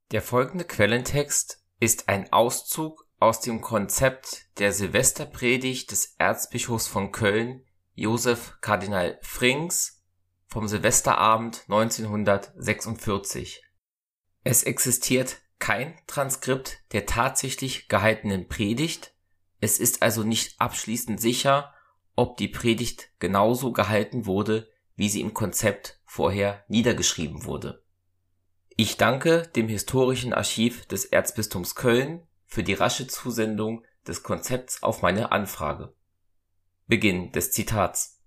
Der folgende Quellentext ist ein Auszug aus dem Konzept der Silvesterpredigt des Erzbischofs von Köln, Josef Kardinal Frings, vom Silvesterabend 1946. Es existiert kein Transkript der tatsächlich gehaltenen Predigt, es ist also nicht abschließend sicher, ob die Predigt genauso gehalten wurde, wie sie im Konzept vorher niedergeschrieben wurde. Ich danke dem Historischen Archiv des Erzbistums Köln für die rasche Zusendung des Konzepts auf meine Anfrage. Beginn des Zitats.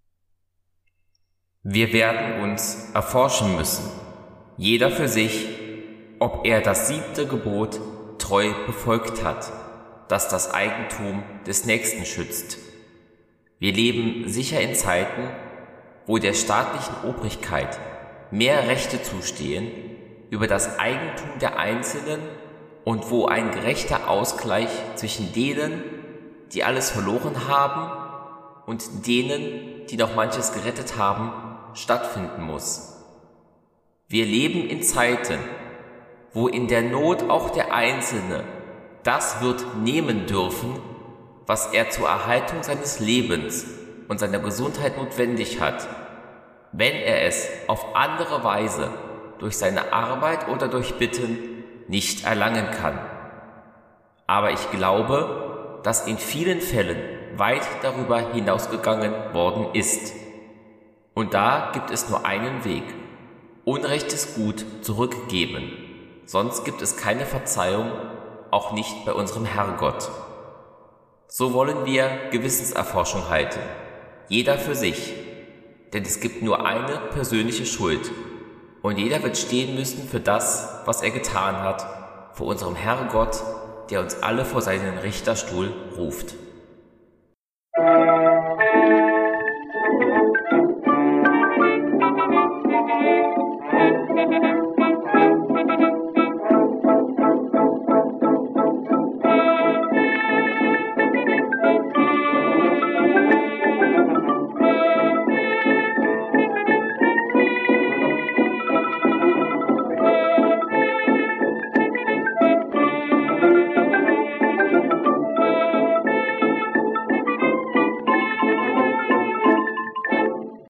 Wir werden uns erforschen müssen, jeder für sich, ob er das 7. Gebot treu befolgt hat, das das Eigentum des Nächsten schützt. Wir leben sicher in Zeiten, wo der staatlichen Obrigkeit mehr Rechte zustehen über das Eigentum der Einzelnen und wo ein gerechter Ausgleich zwischen denen, die alles verloren haben, und denen, die noch manches gerettet haben, stattfinden muss. Wir leben in Zeiten, wo in der Not auch der Einzelne das wird nehmen dürfen, was er zur Erhaltung seines Lebens und seiner Gesundheit notwendig hat, wenn er es auf andere Weise durch seine Arbeit oder durch Bitten nicht erlangen kann. Aber ich glaube, dass in vielen Fällen weit darüber hinausgegangen worden ist. Und da gibt es nur einen Weg: Unrechtes Gut zurückgeben, sonst gibt es keine Verzeihung, auch nicht bei unserem Herrgott. So wollen wir Gewissenserforschung halten, jeder für sich, denn es gibt nur eine persönliche Schuld, und jeder wird stehen müssen für das, was er getan hat, vor unserem Herrgott, der uns alle vor seinen Richterstuhl ruft.